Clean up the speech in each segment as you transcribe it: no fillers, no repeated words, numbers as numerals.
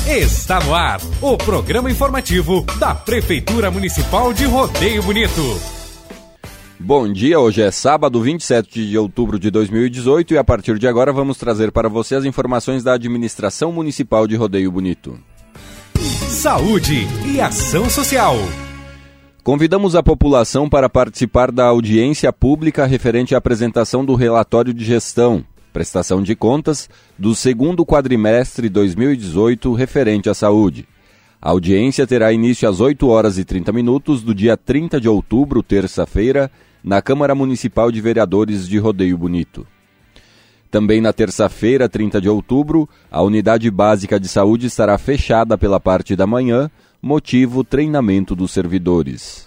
Está no ar o programa informativo da Prefeitura Municipal de Rodeio Bonito. Bom dia, hoje é sábado, 27 de outubro de 2018 e a partir de agora vamos trazer para você as informações da Administração Municipal de Rodeio Bonito. Saúde e ação social. Convidamos a população para participar da audiência pública referente à apresentação do relatório de gestão, prestação de contas, do segundo quadrimestre 2018 referente à saúde. A audiência terá início às 8 horas e 30 minutos do dia 30 de outubro, terça-feira, na Câmara Municipal de Vereadores de Rodeio Bonito. Também na terça-feira, 30 de outubro, a Unidade Básica de Saúde estará fechada pela parte da manhã, motivo treinamento dos servidores.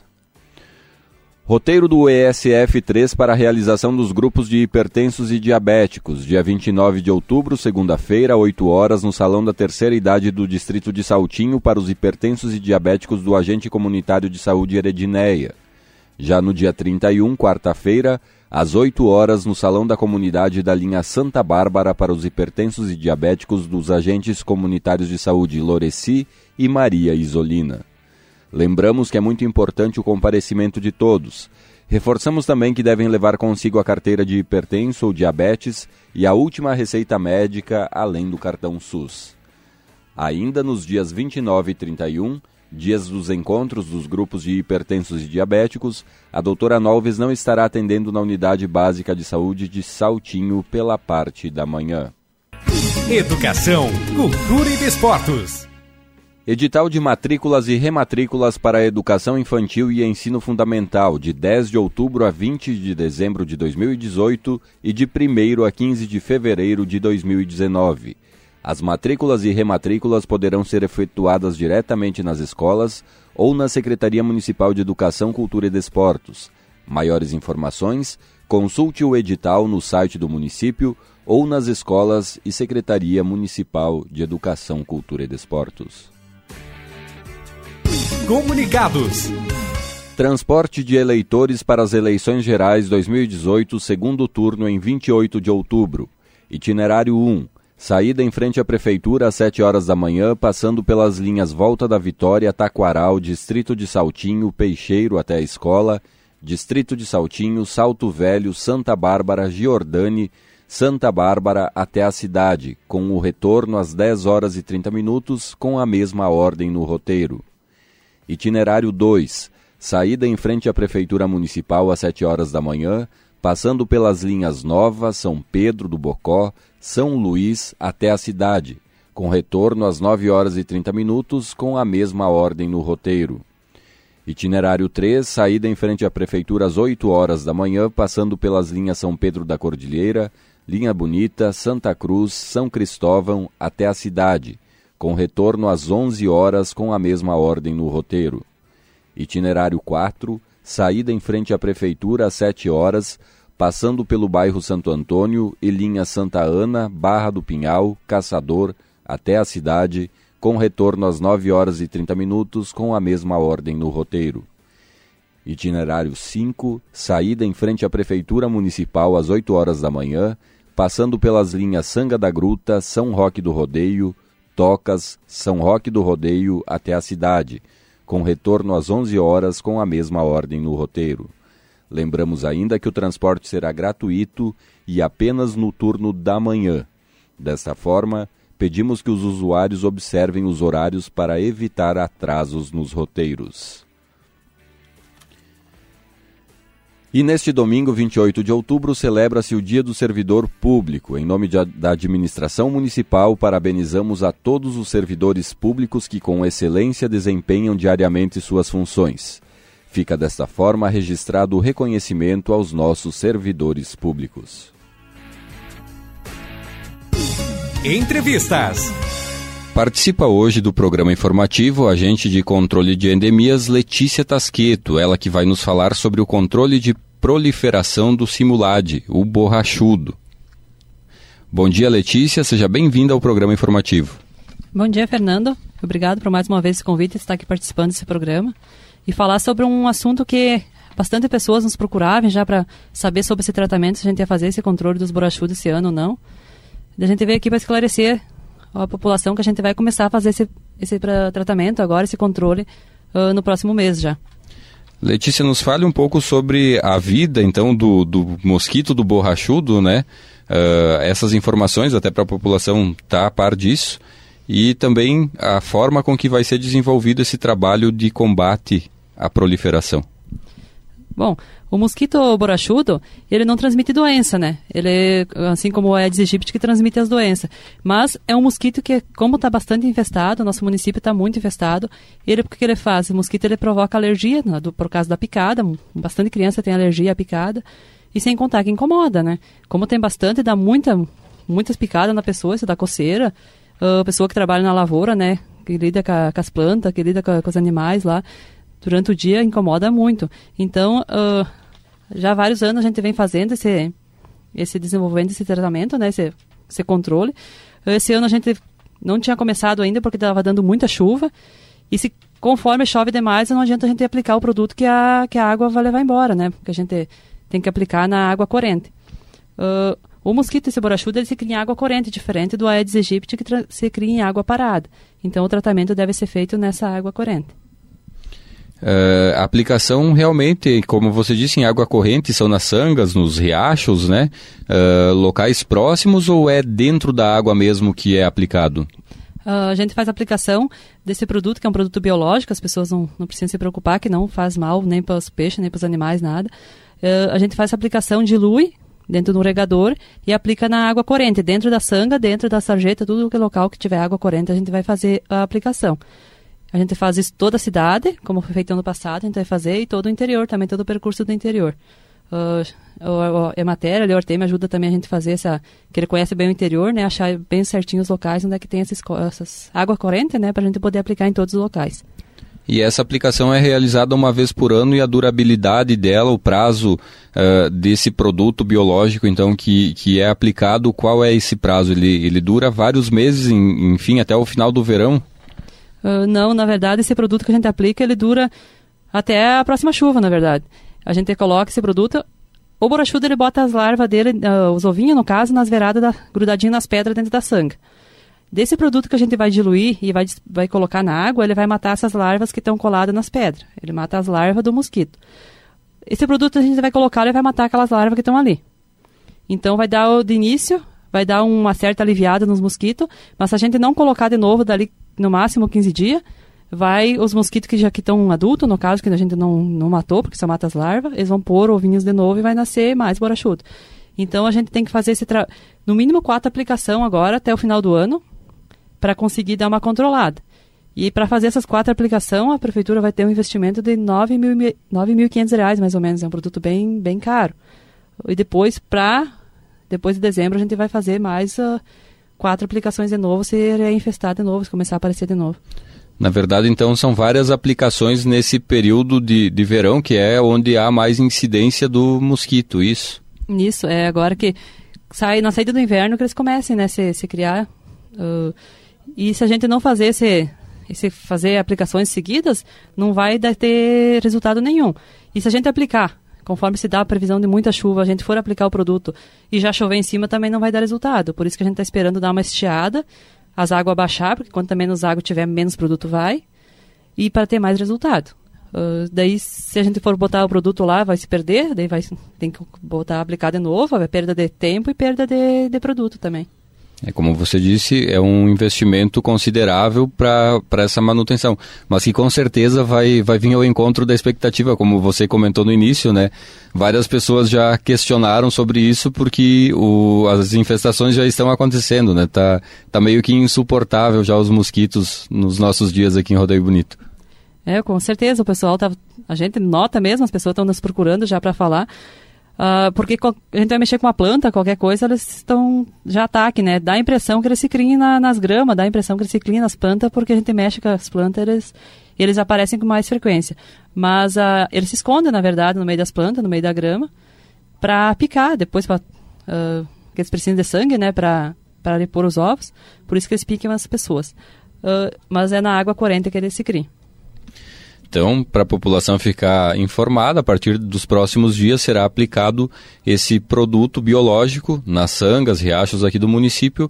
Roteiro do ESF3 para a realização dos grupos de hipertensos e diabéticos, dia 29 de outubro, segunda-feira, 8 horas, no Salão da Terceira Idade do Distrito de Saltinho para os hipertensos e diabéticos do Agente Comunitário de Saúde Heredineia. Já no dia 31, quarta-feira, às 8 horas, no Salão da Comunidade da linha Santa Bárbara para os hipertensos e diabéticos dos Agentes Comunitários de Saúde Loreci e Maria Isolina. Lembramos que é muito importante o comparecimento de todos. Reforçamos também que devem levar consigo a carteira de hipertenso ou diabetes e a última receita médica, além do cartão SUS. Ainda nos dias 29 e 31, dias dos encontros dos grupos de hipertensos e diabéticos, a doutora Nolves não estará atendendo na Unidade Básica de Saúde de Saltinho pela parte da manhã. Educação, cultura e desportos. Edital de matrículas e rematrículas para a educação infantil e ensino fundamental, de 10 de outubro a 20 de dezembro de 2018 e de 1º a 15 de fevereiro de 2019. As matrículas e rematrículas poderão ser efetuadas diretamente nas escolas ou na Secretaria Municipal de Educação, Cultura e Desportos. Maiores informações, consulte o edital no site do município ou nas escolas e Secretaria Municipal de Educação, Cultura e Desportos. Comunicados. Transporte de eleitores para as eleições gerais 2018, segundo turno em 28 de outubro. Itinerário 1. Saída em frente à Prefeitura às 7 horas da manhã, passando pelas linhas Volta da Vitória, Taquaral, Distrito de Saltinho, Peixeiro até a escola, Distrito de Saltinho, Salto Velho, Santa Bárbara, Giordani, Santa Bárbara até a cidade, com o retorno às 10 horas e 30 minutos, com a mesma ordem no roteiro. Itinerário 2. Saída em frente à Prefeitura Municipal às 7 horas da manhã, passando pelas linhas Nova, São Pedro do Bocó, São Luís até a cidade, com retorno às 9 horas e 30 minutos, com a mesma ordem no roteiro. Itinerário 3. Saída em frente à Prefeitura às 8 horas da manhã, passando pelas linhas São Pedro da Cordilheira, Linha Bonita, Santa Cruz, São Cristóvão até a cidade, com retorno às 11 horas com a mesma ordem no roteiro. Itinerário 4, saída em frente à Prefeitura às 7 horas, passando pelo bairro Santo Antônio e linha Santa Ana, Barra do Pinhal, Caçador, até a cidade, com retorno às 9 horas e 30 minutos com a mesma ordem no roteiro. Itinerário 5, saída em frente à Prefeitura Municipal às 8 horas da manhã, passando pelas linhas Sanga da Gruta, São Roque do Rodeio, Tocas, São Roque do Rodeio até a cidade, com retorno às 11 horas com a mesma ordem no roteiro. Lembramos ainda que o transporte será gratuito e apenas no turno da manhã. Desta forma, pedimos que os usuários observem os horários para evitar atrasos nos roteiros. E neste domingo, 28 de outubro, celebra-se o Dia do Servidor Público. Em nome da Administração Municipal, parabenizamos a todos os servidores públicos que com excelência desempenham diariamente suas funções. Fica desta forma registrado o reconhecimento aos nossos servidores públicos. Entrevistas. Participa hoje do programa informativo a agente de controle de endemias Letícia Tasqueto, ela que vai nos falar sobre o controle de proliferação do simulade, o borrachudo. Bom dia, Letícia, seja bem-vinda ao programa informativo. Bom dia, Fernando. Obrigado por mais uma vez esse convite de estar aqui participando desse programa e falar sobre um assunto que bastante pessoas nos procuravam já para saber sobre esse tratamento, se a gente ia fazer esse controle dos borrachudos esse ano ou não. E a gente veio aqui para esclarecer a população que a gente vai começar a fazer esse tratamento agora, esse controle, no próximo mês já. Letícia, nos fale um pouco sobre a vida, então, do mosquito do borrachudo, né? Essas informações, até para a população estar a par disso, e também a forma com que vai ser desenvolvido esse trabalho de combate à proliferação. Bom, o mosquito borrachudo, ele não transmite doença, né? Ele, assim como o Aedes aegypti, que transmite as doenças. Mas é um mosquito que, como está bastante infestado, nosso município está muito infestado, o que ele faz? O mosquito, ele provoca alergia, por causa da picada, bastante criança tem alergia à picada, e sem contar que incomoda, né? Como tem bastante, dá muitas picadas na pessoa, isso dá coceira. A pessoa que trabalha na lavoura, né? Que lida com as plantas, que lida com os animais lá, durante o dia incomoda muito. Então, já há vários anos a gente vem fazendo desenvolvendo esse tratamento, né, esse controle. Esse ano a gente não tinha começado ainda porque estava dando muita chuva. E conforme chove demais, não adianta a gente aplicar o produto que a água vai levar embora, né? Porque a gente tem que aplicar na água corrente. O mosquito, esse borrachudo, ele se cria em água corrente, diferente do Aedes aegypti, que se cria em água parada. Então, o tratamento deve ser feito nessa água corrente. A aplicação realmente, como você disse, em água corrente, são nas sangas, nos riachos, né? Locais próximos, ou é dentro da água mesmo que é aplicado? A gente faz a aplicação desse produto, que é um produto biológico, as pessoas não precisam se preocupar, que não faz mal nem para os peixes, nem para os animais, nada. A gente faz a aplicação, dilui dentro de um regador e aplica na água corrente, dentro da sanga, dentro da sarjeta, tudo que é local que tiver água corrente, a gente vai fazer a aplicação. A gente faz isso toda a cidade, como foi feito ano passado, a gente vai fazer, e todo o interior também, todo o percurso do interior. O Emater, o Ortem, ajuda também a gente a fazer que ele conhece bem o interior, né, achar bem certinho os locais onde é que tem essas água corrente, né, para a gente poder aplicar em todos os locais. E essa aplicação é realizada uma vez por ano, e a durabilidade dela, o prazo desse produto biológico, então, que é aplicado, qual é esse prazo? Ele dura vários meses, enfim, até o final do verão? Não, na verdade, esse produto que a gente aplica, ele dura até a próxima chuva, na verdade. A gente coloca esse produto, o borrachudo, ele bota as larvas dele, os ovinhos, no caso, nas veradas, grudadinho nas pedras dentro da sanga. Desse produto que a gente vai diluir e vai colocar na água, ele vai matar essas larvas que estão coladas nas pedras. Ele mata as larvas do mosquito. Esse produto a gente vai colocar, ele vai matar aquelas larvas que estão ali. Então, vai dar de início, vai dar uma certa aliviada nos mosquitos, mas se a gente não colocar de novo dali, no máximo 15 dias, os mosquitos que já estão adultos, no caso, que a gente não matou, porque só mata as larvas, eles vão pôr ovinhos de novo e vai nascer mais borrachudo. Então, a gente tem que fazer no mínimo 4 aplicações agora, até o final do ano, para conseguir dar uma controlada. E para fazer essas 4 aplicações, a prefeitura vai ter um investimento de R$ 9.500, mais ou menos. É um produto bem, bem caro. E depois de dezembro, a gente vai fazer mais 4 aplicações de novo, se infestar de novo, se começar a aparecer de novo. Na verdade, então, são várias aplicações nesse período de verão, que é onde há mais incidência do mosquito, isso? Isso, é agora que na saída do inverno que eles comecem, né, se criar. E se a gente não fazer fazer aplicações seguidas, não vai ter resultado nenhum. E se a gente aplicar, conforme se dá a previsão de muita chuva, a gente for aplicar o produto e já chover em cima, também não vai dar resultado. Por isso que a gente está esperando dar uma estiada, as águas baixar, porque quanto menos água tiver, menos produto vai, e para ter mais resultado. Daí, se a gente for botar o produto lá, vai se perder, daí tem que aplicar de novo, vai perda de tempo e perda de produto também. Como você disse, é um investimento considerável para essa manutenção, mas que com certeza vai vir ao encontro da expectativa, como você comentou no início, né? Várias pessoas já questionaram sobre isso porque as infestações já estão acontecendo, né? Tá meio que insuportável já os mosquitos nos nossos dias aqui em Rodeio Bonito. Com certeza, o pessoal a gente nota mesmo, as pessoas estão nos procurando já para falar. Porque a gente vai mexer com uma planta, qualquer coisa, eles já ataquem, né? Dá a impressão que eles se criem nas gramas, dá a impressão que eles se criem nas plantas, porque a gente mexe com as plantas, eles aparecem com mais frequência. Mas eles se escondem, na verdade, no meio das plantas, no meio da grama, para picar, depois que eles precisam de sangue, né? Para repor os ovos, por isso que eles piquem as pessoas. Mas é na água corrente que eles se criam. Então, para a população ficar informada, a partir dos próximos dias será aplicado esse produto biológico nas sangas, riachos aqui do município,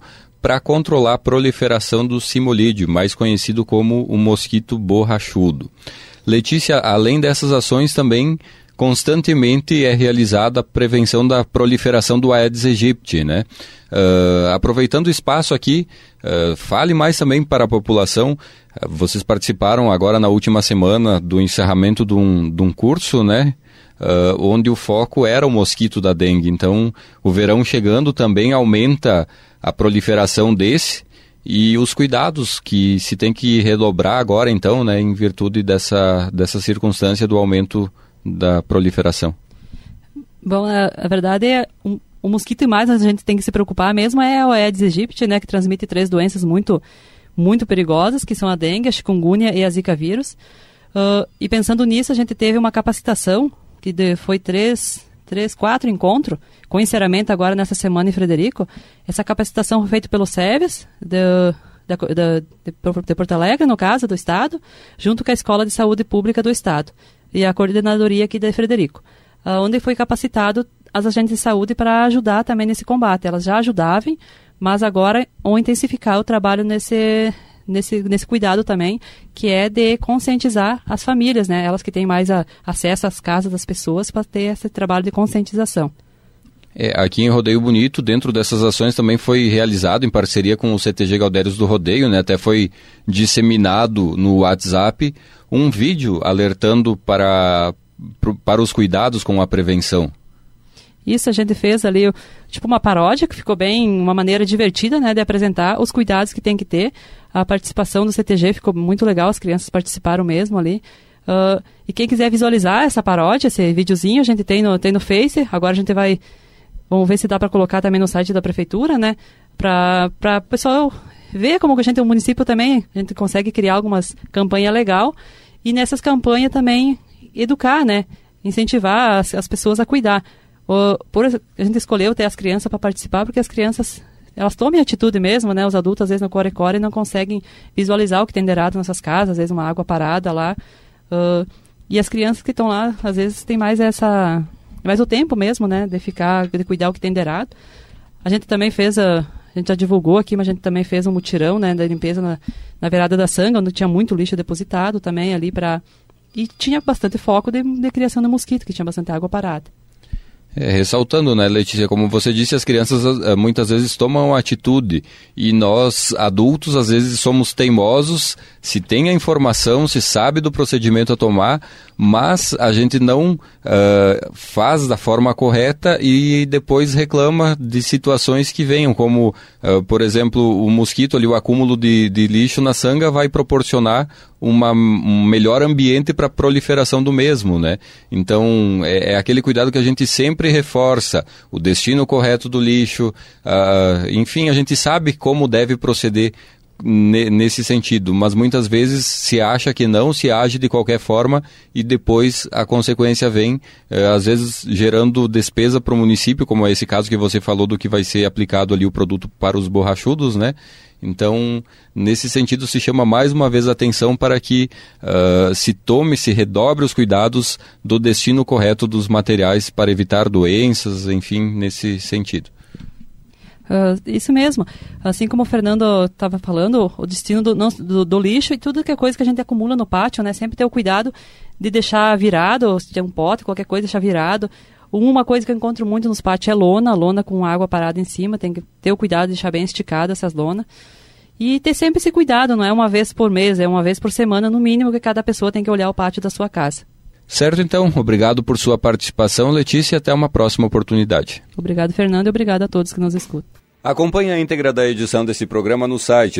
para controlar a proliferação do cimolídeo, mais conhecido como o mosquito borrachudo. Letícia, além dessas ações também constantemente é realizada a prevenção da proliferação do Aedes aegypti, né? Aproveitando o espaço aqui, fale mais também para a população. Vocês participaram agora na última semana do encerramento de um curso, né? Onde o foco era o mosquito da dengue. Então, o verão chegando também aumenta a proliferação desse e os cuidados que se tem que redobrar agora, então, né? Em virtude dessa circunstância do aumento da proliferação. Bom, a verdade é o mosquito e mais a gente tem que se preocupar mesmo é o Aedes aegypti, né, que transmite 3 doenças muito, muito perigosas, que são a dengue, a chikungunya e a zika vírus. E pensando nisso, a gente teve uma capacitação, que foi 4 encontros, com encerramento agora nessa semana em Frederico. Essa capacitação foi feita pelo SEVES, de Porto Alegre, no caso, do Estado, junto com a Escola de Saúde Pública do Estado e a coordenadoria aqui de Frederico, onde foi capacitado as agentes de saúde para ajudar também nesse combate. Elas já ajudavam, mas agora vão intensificar o trabalho nesse cuidado também, que é de conscientizar as famílias, né? Elas que têm mais acesso às casas das pessoas, para ter esse trabalho de conscientização. Aqui em Rodeio Bonito, dentro dessas ações também foi realizado em parceria com o CTG Galdérios do Rodeio, né? Até foi disseminado no WhatsApp um vídeo alertando para os cuidados com a prevenção. Isso, a gente fez ali, tipo uma paródia, que ficou bem, uma maneira divertida, né, de apresentar os cuidados que tem que ter. A participação do CTG ficou muito legal, as crianças participaram mesmo ali. E quem quiser visualizar essa paródia, esse videozinho, a gente tem no Face. Agora a gente vamos ver se dá para colocar também no site da prefeitura, né, para o pessoal ver como que a gente, o município também, a gente consegue criar algumas campanhas legais. E nessas campanhas também educar, né, incentivar as pessoas a cuidar. A gente escolheu ter as crianças para participar, porque as crianças, elas tomam atitude mesmo, né? Os adultos, às vezes, no core-core não conseguem visualizar o que tem de errado nessas casas, às vezes uma água parada lá. E as crianças que estão lá, às vezes, têm mais o tempo mesmo, né? De cuidar o que tem de errado. A gente também fez, a gente já divulgou aqui, mas a gente também fez um mutirão, né? Da limpeza na Verada da Sanga, onde tinha muito lixo depositado também ali E tinha bastante foco de criação de mosquito, que tinha bastante água parada. Ressaltando, né, Letícia, como você disse, as crianças muitas vezes tomam atitude e nós, adultos, às vezes somos teimosos, se tem a informação, se sabe do procedimento a tomar, mas a gente não faz da forma correta e depois reclama de situações que venham, como, por exemplo, o mosquito ali, o acúmulo de lixo na sanga vai proporcionar um melhor ambiente para a proliferação do mesmo, né? Então, é aquele cuidado que a gente sempre reforça, o destino correto do lixo, enfim, a gente sabe como deve proceder nesse sentido, mas muitas vezes se acha que não, se age de qualquer forma e depois a consequência vem, às vezes gerando despesa para o município, como é esse caso que você falou do que vai ser aplicado ali o produto para os borrachudos, né? Então, nesse sentido, se chama mais uma vez a atenção para que se redobre os cuidados do destino correto dos materiais para evitar doenças, enfim, nesse sentido. Isso mesmo. Assim como o Fernando estava falando, o destino do lixo e tudo que é coisa que a gente acumula no pátio, né? Sempre ter o cuidado de deixar virado, se tem um pote, qualquer coisa, deixar virado. Uma coisa que eu encontro muito nos pátios é lona com água parada em cima. Tem que ter o cuidado de deixar bem esticada essas lonas. E ter sempre esse cuidado, não é uma vez por mês, é uma vez por semana, no mínimo, que cada pessoa tem que olhar o pátio da sua casa. Certo, então. Obrigado por sua participação, Letícia, e até uma próxima oportunidade. Obrigado, Fernando, e obrigado a todos que nos escutam. Acompanhe a íntegra da edição desse programa no site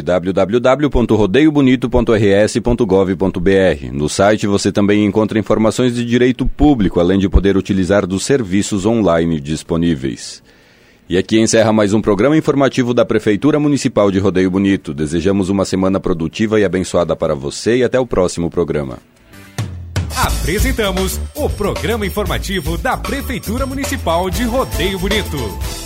www.rodeiobonito.rs.gov.br. No site você também encontra informações de direito público, além de poder utilizar dos serviços online disponíveis. E aqui encerra mais um programa informativo da Prefeitura Municipal de Rodeio Bonito. Desejamos uma semana produtiva e abençoada para você e até o próximo programa. Apresentamos o programa informativo da Prefeitura Municipal de Rodeio Bonito.